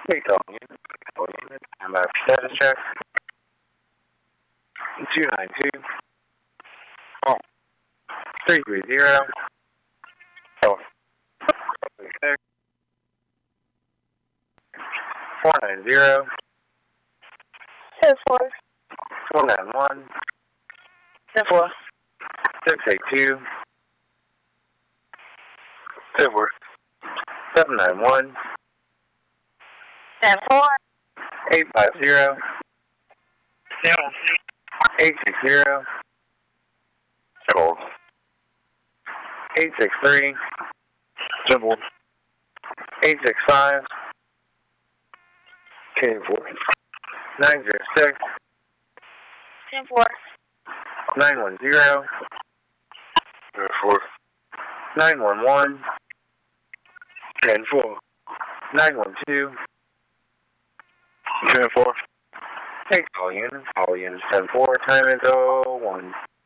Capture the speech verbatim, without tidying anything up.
Take all units. All units. I'm about status check. two nine two. Oh. three three zero. Oh. six. four nine zero. Ten four. four nine one. Ten four. six eight two. Ten four. seven nine one. Ten four. eight five zero. Seven. eight six zero. Seven. eight six three. Seven. eight six five. Ten four. nine zero six. Ten four. nine one zero. Ten four. nine one one. Ten four. nine one two. Ten four. Take all units. All units ten four. Time is oh one.